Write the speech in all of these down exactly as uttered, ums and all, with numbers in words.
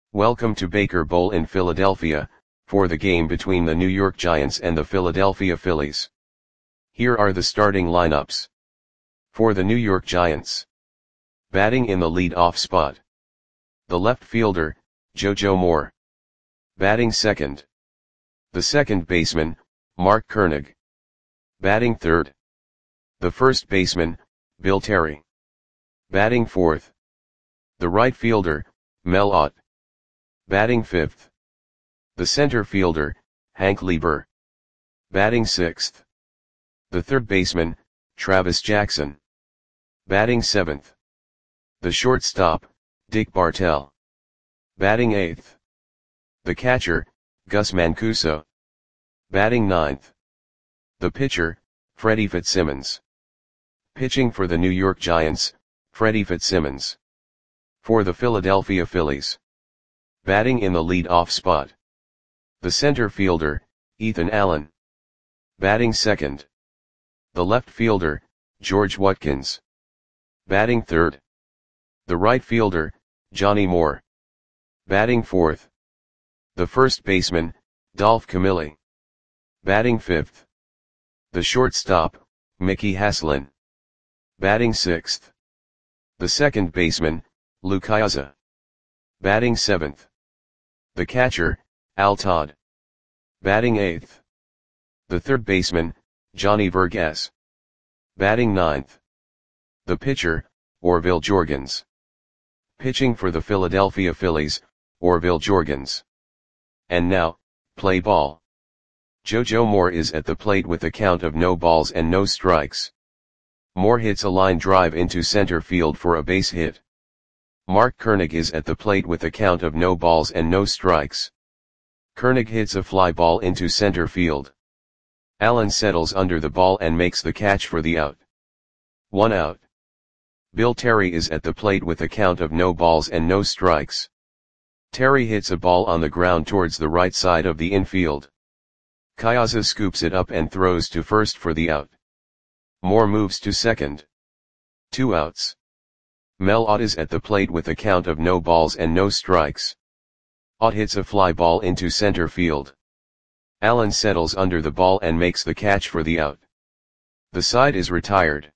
Welcome to Baker Bowl in Philadelphia, for the game between the New York Giants and the Philadelphia Phillies. Here are the starting lineups. For the New York Giants. Batting in the lead-off spot. The left fielder, JoJo Moore. Batting second. The second baseman, Mark Koenig. Batting third. The first baseman, Bill Terry. Batting fourth. The right fielder, Mel Ott. Batting fifth. The center fielder, Hank Lieber. Batting sixth. The third baseman, Travis Jackson. Batting seventh. The shortstop, Dick Bartell. Batting eighth. The catcher, Gus Mancuso. Batting ninth. The pitcher, Freddie Fitzsimmons. Pitching for the New York Giants, Freddie Fitzsimmons. For the Philadelphia Phillies. Batting in the lead-off spot. The center fielder, Ethan Allen. Batting second. The left fielder, George Watkins. Batting third. The right fielder, Johnny Moore. Batting fourth. The first baseman, Dolph Camilli. Batting fifth. The shortstop, Mickey Haslin. Batting sixth. The second baseman, Lou Kiaza. Batting seventh. The catcher, Al Todd. Batting eighth. The third baseman, Johnny Vergas. Batting ninth. The pitcher, Orville Jorgens. Pitching for the Philadelphia Phillies, Orville Jorgens. And now, play ball. JoJo Moore is at the plate with a count of no balls and no strikes. Moore hits a line drive into center field for a base hit. Mark Koenig is at the plate with a count of no balls and no strikes. Koenig hits a fly ball into center field. Allen settles under the ball and makes the catch for the out. One out. Bill Terry is at the plate with a count of no balls and no strikes. Terry hits a ball on the ground towards the right side of the infield. Kiaza scoops it up and throws to first for the out. Moore moves to second. Two outs. Mel Ott is at the plate with a count of no balls and no strikes. Ott hits a fly ball into center field. Allen settles under the ball and makes the catch for the out. The side is retired.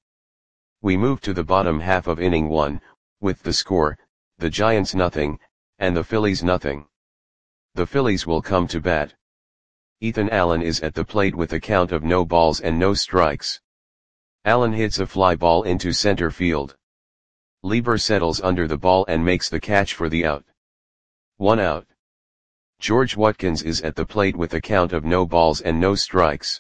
We move to the bottom half of inning one, with the score, the Giants nothing, and the Phillies nothing. The Phillies will come to bat. Ethan Allen is at the plate with a count of no balls and no strikes. Allen hits a fly ball into center field. Lieber settles under the ball and makes the catch for the out. One out. George Watkins is at the plate with a count of no balls and no strikes.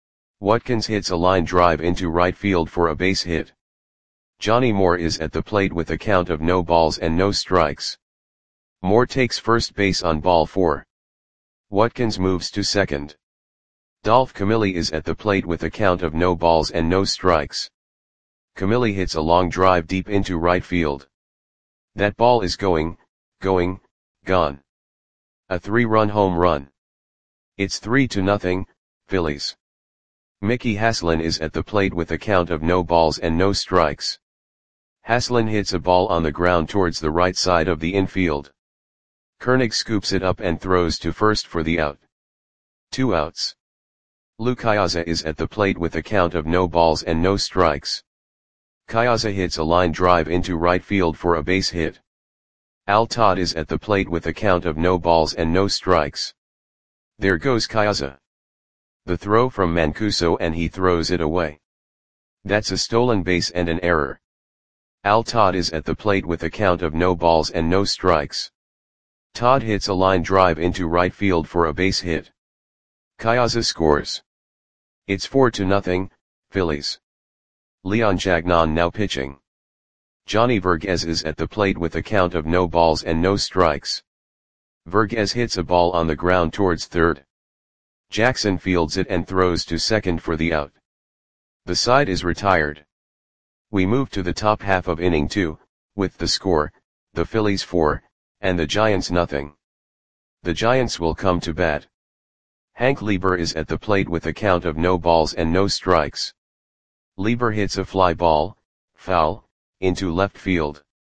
Watkins hits a line drive into right field for a base hit. Johnny Moore is at the plate with a count of no balls and no strikes. Moore takes first base on ball four. Watkins moves to second. Dolph Camilli is at the plate with a count of no balls and no strikes. Camilli hits a long drive deep into right field. That ball is going, going, gone. A three-run home run. It's three to nothing, Phillies. Mickey Haslin is at the plate with a count of no balls and no strikes. Haslin hits a ball on the ground towards the right side of the infield. Koenig scoops it up and throws to first for the out. Two outs. Lou Kiaza is at the plate with a count of no balls and no strikes. Kiaza hits a line drive into right field for a base hit. Al Todd is at the plate with a count of no balls and no strikes. There goes Kiaza. The throw from Mancuso and he throws it away. That's a stolen base and an error. Al Todd is at the plate with a count of no balls and no strikes. Todd hits a line drive into right field for a base hit. Kiaza scores. It's four to nothing, Phillies. Leon Jagnon now pitching. Johnny Vergas is at the plate with a count of no balls and no strikes. Vergas hits a ball on the ground towards third. Jackson fields it and throws to second for the out. The side is retired. We move to the top half of inning two, with the score, the Phillies four, and the Giants nothing. The Giants will come to bat. Hank Lieber is at the plate with a count of no balls and no strikes. Lieber hits a fly ball, foul, into left field.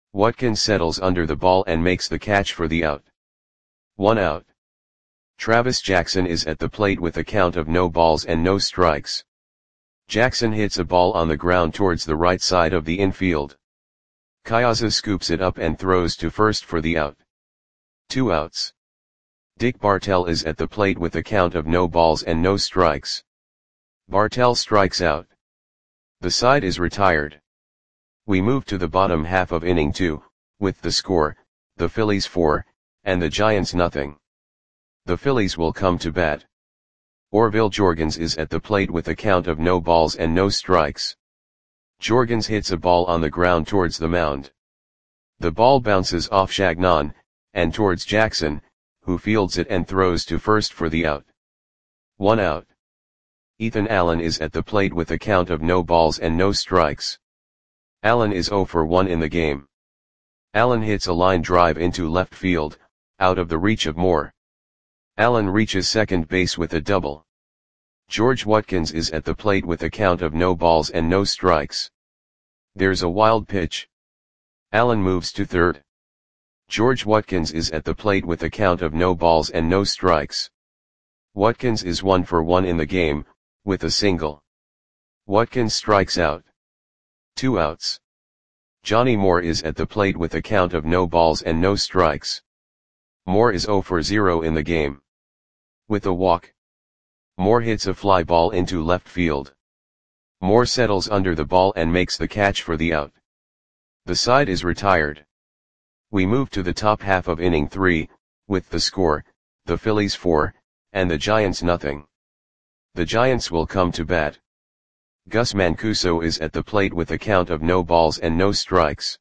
Watkins settles under the ball and makes the catch for the out. One out. Travis Jackson is at the plate with a count of no balls and no strikes. Jackson hits a ball on the ground towards the right side of the infield. Kayaza scoops it up and throws to first for the out. Two outs. Dick Bartell is at the plate with a count of no balls and no strikes. Bartell strikes out. The side is retired. We move to the bottom half of inning two, with the score, the Phillies four, and the Giants nothing. The Phillies will come to bat. Orville Jorgens is at the plate with a count of no balls and no strikes. Jorgens hits a ball on the ground towards the mound. The ball bounces off Chagnon, and towards Jackson, who fields it and throws to first for the out. One out. Ethan Allen is at the plate with a count of no balls and no strikes. Allen is oh for one in the game. Allen hits a line drive into left field, out of the reach of Moore. Allen reaches second base with a double. George Watkins is at the plate with a count of no balls and no strikes. There's a wild pitch. Allen moves to third. George Watkins is at the plate with a count of no balls and no strikes. Watkins is one for one in the game, with a single. Watkins strikes out. Two outs. Johnny Moore is at the plate with a count of no balls and no strikes. Moore is oh for zero in the game. With a walk. Moore hits a fly ball into left field. Moore settles under the ball and makes the catch for the out. The side is retired. We move to the top half of inning three, with the score, the Phillies four, and the Giants nothing. The Giants will come to bat. Gus Mancuso is at the plate with a count of no balls and no strikes.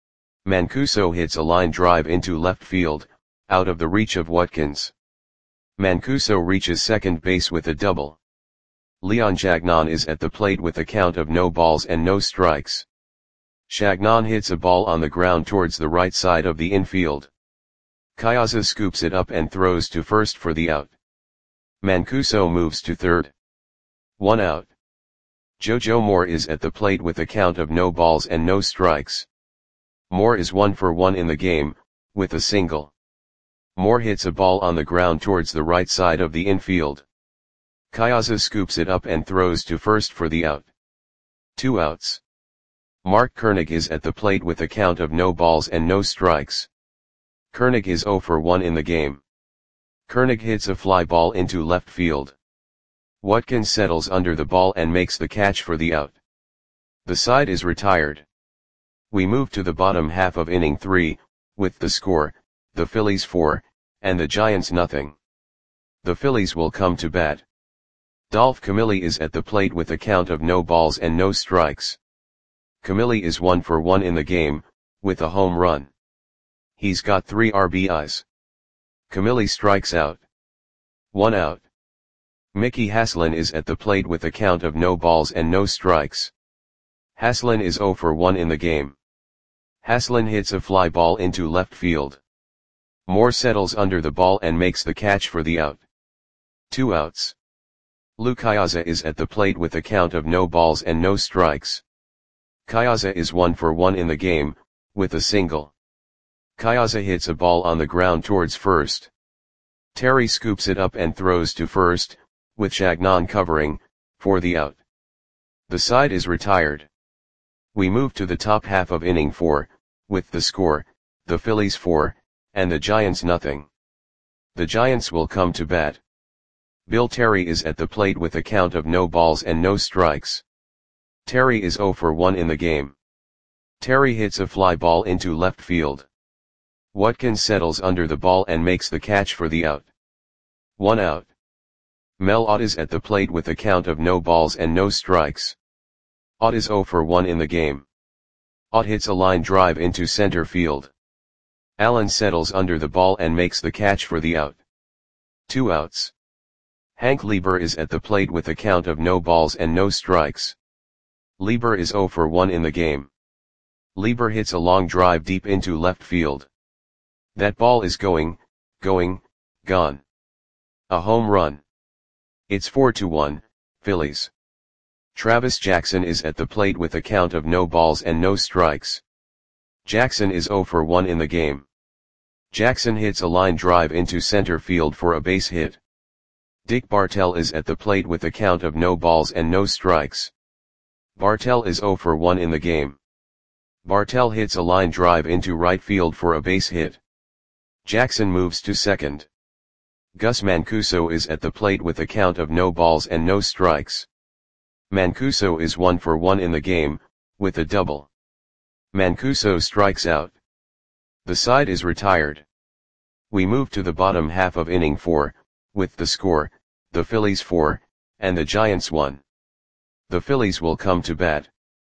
Mancuso hits a line drive into left field, out of the reach of Watkins. Mancuso reaches second base with a double. Leon Chagnon is at the plate with a count of no balls and no strikes. Chagnon hits a ball on the ground towards the right side of the infield. Kayaza scoops it up and throws to first for the out. Mancuso moves to third. One out. Jojo Moore is at the plate with a count of no balls and no strikes. Moore is one for one in the game, with a single. Moore hits a ball on the ground towards the right side of the infield. Kayaza scoops it up and throws to first for the out. Two outs. Mark Koenig is at the plate with a count of no balls and no strikes. Koenig is oh for one in the game. Koenig hits a fly ball into left field. Watkins settles under the ball and makes the catch for the out. The side is retired. We move to the bottom half of inning three, with the score, the Phillies four, and the Giants nothing. The Phillies will come to bat. Dolph Camilli is at the plate with a count of no balls and no strikes. Camilli is one for one in the game, with a home run. He's got three R B Is. Camilli strikes out. One out. Mickey Haslin is at the plate with a count of no balls and no strikes. Haslin is oh for one in the game. Haslin hits a fly ball into left field. Moore settles under the ball and makes the catch for the out. Two outs. Lou Kayaza is at the plate with a count of no balls and no strikes. Kayaza is one for one in the game, with a single. Kayaza hits a ball on the ground towards first. Terry scoops it up and throws to first, with Chagnon covering, for the out. The side is retired. We move to the top half of inning four, with the score, the Phillies four, and the Giants nothing. The Giants will come to bat. Bill Terry is at the plate with a count of no balls and no strikes. Terry is oh for one in the game. Terry hits a fly ball into left field. Watkins settles under the ball and makes the catch for the out. One out. Mel Ott is at the plate with a count of no balls and no strikes. Ott is oh for one in the game. Ott hits a line drive into center field. Allen settles under the ball and makes the catch for the out. Two outs. Hank Lieber is at the plate with a count of no balls and no strikes. Lieber is oh for one in the game. Lieber hits a long drive deep into left field. That ball is going, going, gone. A home run. It's four to one, Phillies. Travis Jackson is at the plate with a count of no balls and no strikes. Jackson is zero for one in the game. Jackson hits a line drive into center field for a base hit. Dick Bartell is at the plate with a count of no balls and no strikes. Bartell is zero for one in the game. Bartell hits a line drive into right field for a base hit. Jackson moves to second. Gus Mancuso is at the plate with a count of no balls and no strikes. Mancuso is one for one in the game, with a double. Mancuso strikes out. The side is retired. We move to the bottom half of inning four, with the score, the Phillies four, and the Giants one. The Phillies will come to bat.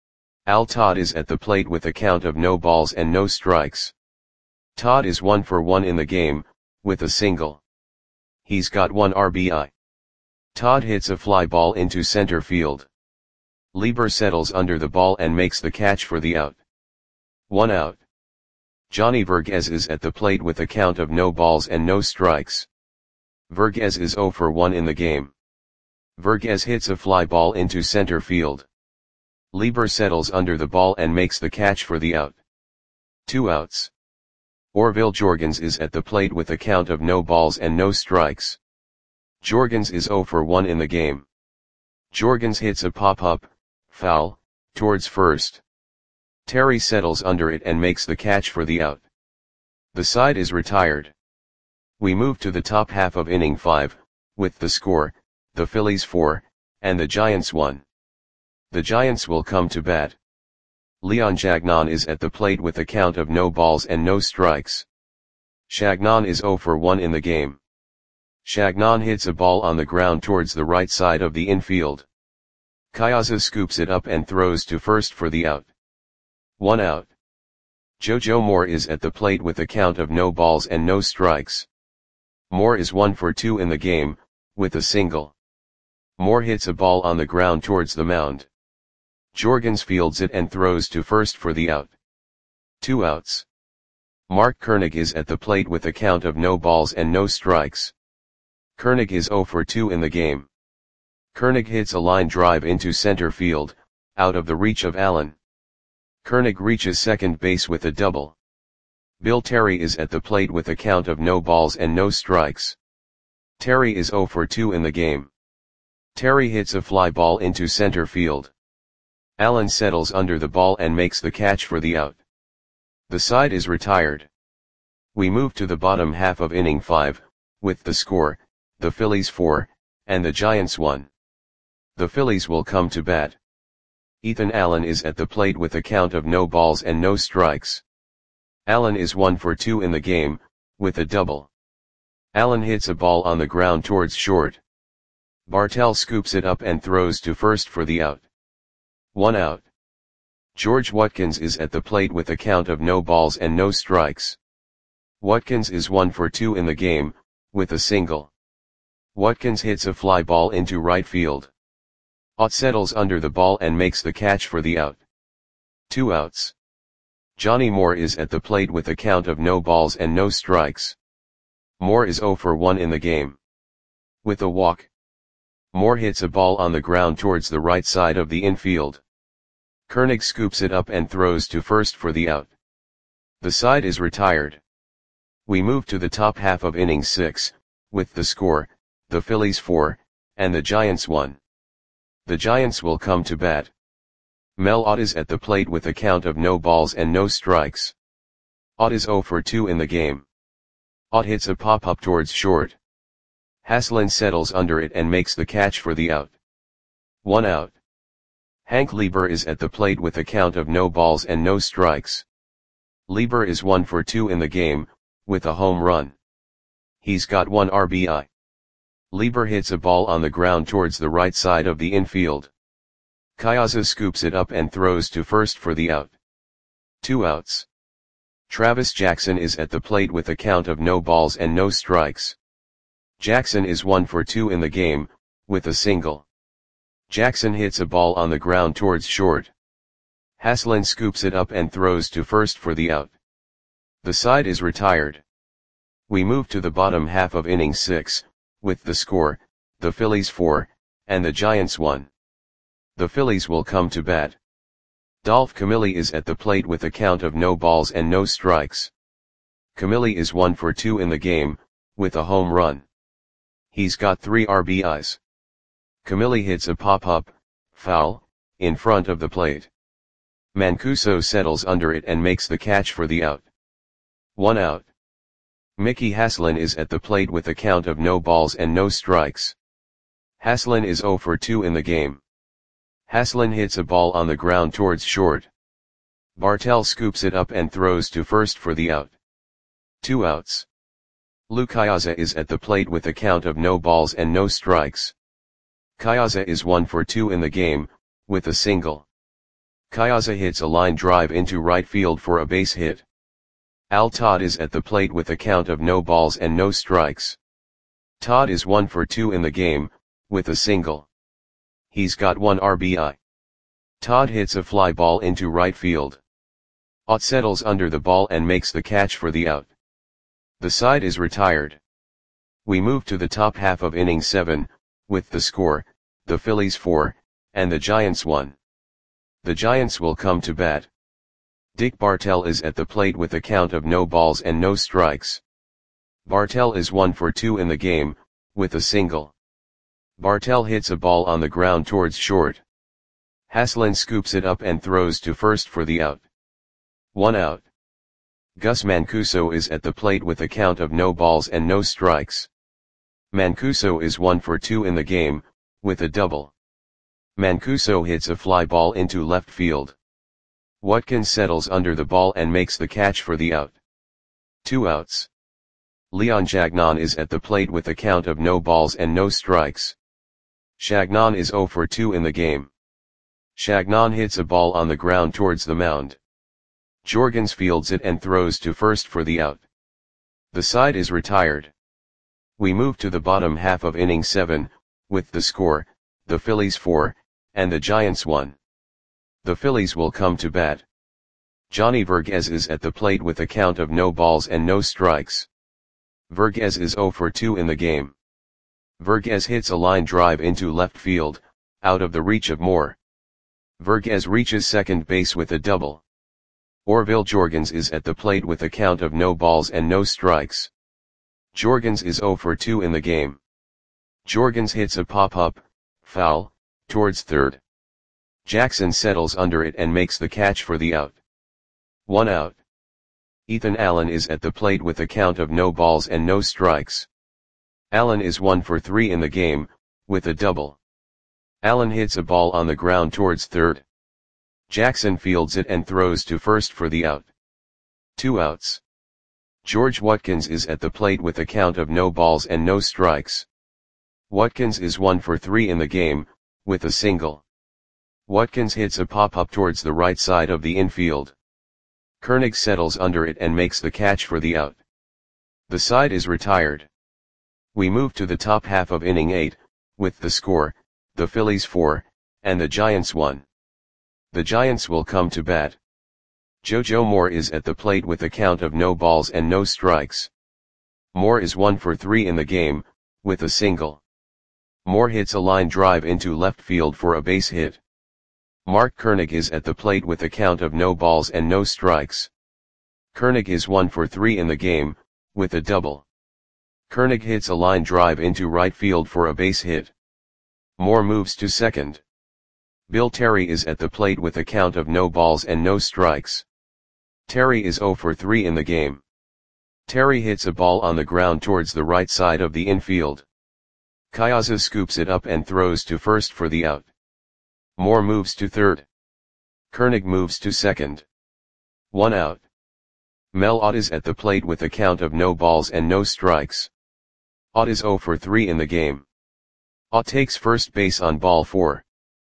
Al Todd is at the plate with a count of no balls and no strikes. Todd is one for one in the game, with a single. He's got one R B I. Todd hits a fly ball into center field. Lieber settles under the ball and makes the catch for the out. One out. Johnny Verghese is at the plate with a count of no balls and no strikes. Verghese is zero for one in the game. Verghese hits a fly ball into center field. Lieber settles under the ball and makes the catch for the out. Two outs. Orville Jorgens is at the plate with a count of no balls and no strikes. Jorgens is zero for one in the game. Jorgens hits a pop-up, foul, towards first. Terry settles under it and makes the catch for the out. The side is retired. We move to the top half of inning five, with the score, the Phillies four, and the Giants one. The Giants will come to bat. Leon Chagnon is at the plate with a count of no balls and no strikes. Chagnon is zero for one in the game. Chagnon hits a ball on the ground towards the right side of the infield. Kayaza scoops it up and throws to first for the out. One out. Jojo Moore is at the plate with a count of no balls and no strikes. Moore is one for two in the game, with a single. Moore hits a ball on the ground towards the mound. Jorgens fields it and throws to first for the out. Two outs. Mark Koenig is at the plate with a count of no balls and no strikes. Koenig is zero for two in the game. Koenig hits a line drive into center field, out of the reach of Allen. Koenig reaches second base with a double. Bill Terry is at the plate with a count of no balls and no strikes. Terry is zero for two in the game. Terry hits a fly ball into center field. Allen settles under the ball and makes the catch for the out. The side is retired. We move to the bottom half of inning five, with the score, the Phillies four, and the Giants one. The Phillies will come to bat. Ethan Allen is at the plate with a count of no balls and no strikes. Allen is one for two in the game, with a double. Allen hits a ball on the ground towards short. Bartell scoops it up and throws to first for the out. One out. George Watkins is at the plate with a count of no balls and no strikes. Watkins is one for two in the game, with a single. Watkins hits a fly ball into right field. Ott settles under the ball and makes the catch for the out. Two outs. Johnny Moore is at the plate with a count of no balls and no strikes. Moore is zero for one in the game. With a walk. Moore hits a ball on the ground towards the right side of the infield. Koenig scoops it up and throws to first for the out. The side is retired. We move to the top half of inning six, with the score, the Phillies four, and the Giants one. The Giants will come to bat. Mel Ott is at the plate with a count of no balls and no strikes. Ott is zero for two in the game. Ott hits a pop-up towards short. Haslin settles under it and makes the catch for the out. One out. Hank Lieber is at the plate with a count of no balls and no strikes. Lieber is one for two in the game, with a home run. He's got one R B I. Lieber hits a ball on the ground towards the right side of the infield. Kayaza scoops it up and throws to first for the out. Two outs. Travis Jackson is at the plate with a count of no balls and no strikes. Jackson is one for two in the game, with a single. Jackson hits a ball on the ground towards short. Haslin scoops it up and throws to first for the out. The side is retired. We move to the bottom half of inning six, with the score, the Phillies four, and the Giants one. The Phillies will come to bat. Dolph Camilli is at the plate with a count of no balls and no strikes. Camilli is one for two in the game, with a home run. He's got three R B Is. Camilli hits a pop-up, foul, in front of the plate. Mancuso settles under it and makes the catch for the out. One out. Mickey Haslin is at the plate with a count of no balls and no strikes. Haslin is zero for two in the game. Haslin hits a ball on the ground towards short. Bartell scoops it up and throws to first for the out. Two outs. Lou Cayaza is at the plate with a count of no balls and no strikes. Cayaza is one for two in the game, with a single. Cayaza hits a line drive into right field for a base hit. Al Todd is at the plate with a count of no balls and no strikes. Todd is one for two in the game, with a single. He's got one R B I. Todd hits a fly ball into right field. Ott settles under the ball and makes the catch for the out. The side is retired. We move to the top half of inning seven, with the score, the Phillies four, and the Giants one. The Giants will come to bat. Dick Bartell is at the plate with a count of no balls and no strikes. Bartell is one for two in the game, with a single. Bartell hits a ball on the ground towards short. Haslin scoops it up and throws to first for the out. One out. Gus Mancuso is at the plate with a count of no balls and no strikes. Mancuso is one for two in the game, with a double. Mancuso hits a fly ball into left field. Watkins settles under the ball and makes the catch for the out. Two outs. Leon Chagnon is at the plate with a count of no balls and no strikes. Chagnon is zero for two in the game. Chagnon hits a ball on the ground towards the mound. Jorgens fields it and throws to first for the out. The side is retired. We move to the bottom half of inning seven, with the score, the Phillies four, and the Giants one. The Phillies will come to bat. Johnny Verghese is at the plate with a count of no balls and no strikes. Verghese is zero for two in the game. Verghese hits a line drive into left field, out of the reach of Moore. Verghese reaches second base with a double. Orville Jorgens is at the plate with a count of no balls and no strikes. Jorgens is zero for two in the game. Jorgens hits a pop-up, foul, towards third. Jackson settles under it and makes the catch for the out. One out. Ethan Allen is at the plate with a count of no balls and no strikes. Allen is one for three in the game, with a double. Allen hits a ball on the ground towards third. Jackson fields it and throws to first for the out. Two outs. George Watkins is at the plate with a count of no balls and no strikes. Watkins is one for three in the game, with a single. Watkins hits a pop-up towards the right side of the infield. Koenig settles under it and makes the catch for the out. The side is retired. We move to the top half of inning eight, with the score, the Phillies four, and the Giants one. The Giants will come to bat. JoJo Moore is at the plate with a count of no balls and no strikes. Moore is one for three in the game, with a single. Moore hits a line drive into left field for a base hit. Mark Koenig is at the plate with a count of no balls and no strikes. Koenig is one for three in the game, with a double. Koenig hits a line drive into right field for a base hit. Moore moves to second. Bill Terry is at the plate with a count of no balls and no strikes. Terry is zero for three in the game. Terry hits a ball on the ground towards the right side of the infield. Cayaza scoops it up and throws to first for the out. Moore moves to third. Koenig moves to second. One out. Mel Ott is at the plate with a count of no balls and no strikes. Ott is zero for three in the game. Ott takes first base on ball four.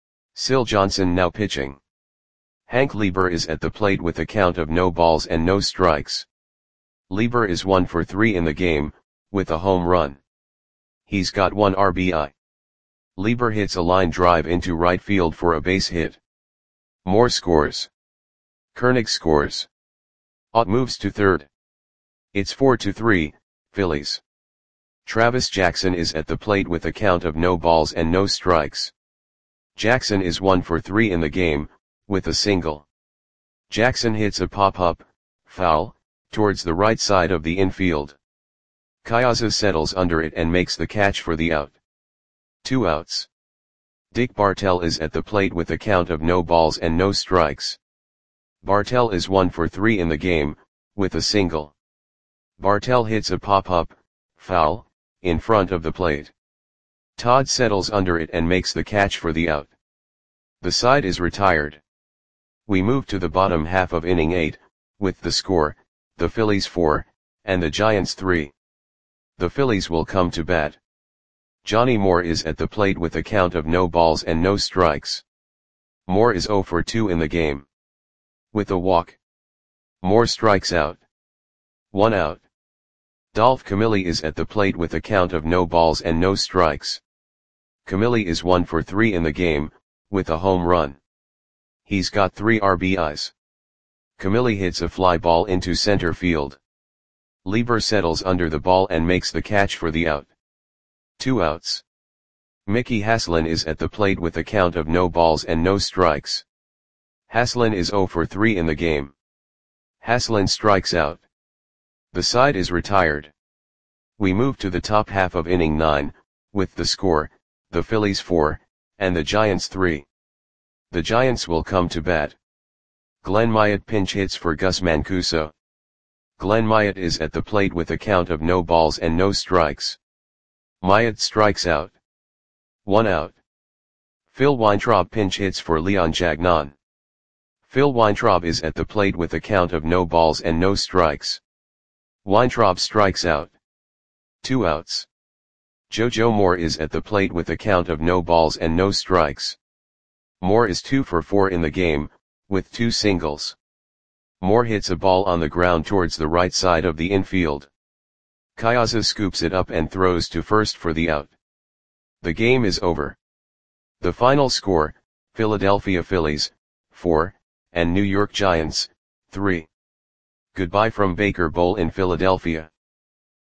Syl Johnson now pitching. Hank Lieber is at the plate with a count of no balls and no strikes. Lieber is one for three in the game, with a home run. He's got one R B I. Lieber hits a line drive into right field for a base hit. Moore scores. Koenig scores. Ott moves to third. It's four to three, Phillies. Travis Jackson is at the plate with a count of no balls and no strikes. Jackson is one for three in the game, with a single. Jackson hits a pop-up, foul, towards the right side of the infield. Kayase settles under it and makes the catch for the out. Two outs. Dick Bartell is at the plate with a count of no balls and no strikes. Bartell is one for three in the game, with a single. Bartell hits a pop-up, foul, in front of the plate. Todd settles under it and makes the catch for the out. The side is retired. We move to the bottom half of inning eight, with the score, the Phillies four, and the Giants three. The Phillies will come to bat. Johnny Moore is at the plate with a count of no balls and no strikes. Moore is oh for two in the game. With a walk. Moore strikes out. One out. Dolph Camilli is at the plate with a count of no balls and no strikes. Camilli is one for three in the game, with a home run. He's got three R B Is. Camilli hits a fly ball into center field. Lieber settles under the ball and makes the catch for the out. Two outs. Mickey Haslin is at the plate with a count of no balls and no strikes. Haslin is oh for three in the game. Haslin strikes out. The side is retired. We move to the top half of inning nine, with the score, the Phillies four, and the Giants three. The Giants will come to bat. Glenn Myatt pinch hits for Gus Mancuso. Glenn Myatt is at the plate with a count of no balls and no strikes. Myatt strikes out. One out. Phil Weintraub pinch hits for Leon Jagnon. Phil Weintraub is at the plate with a count of no balls and no strikes. Weintraub strikes out. Two outs. JoJo Moore is at the plate with a count of no balls and no strikes. Moore is two for four in the game, with two singles. Moore hits a ball on the ground towards the right side of the infield. Kayase scoops it up and throws to first for the out. The game is over. The final score, Philadelphia Phillies, four, and New York Giants, three. Goodbye from Baker Bowl in Philadelphia.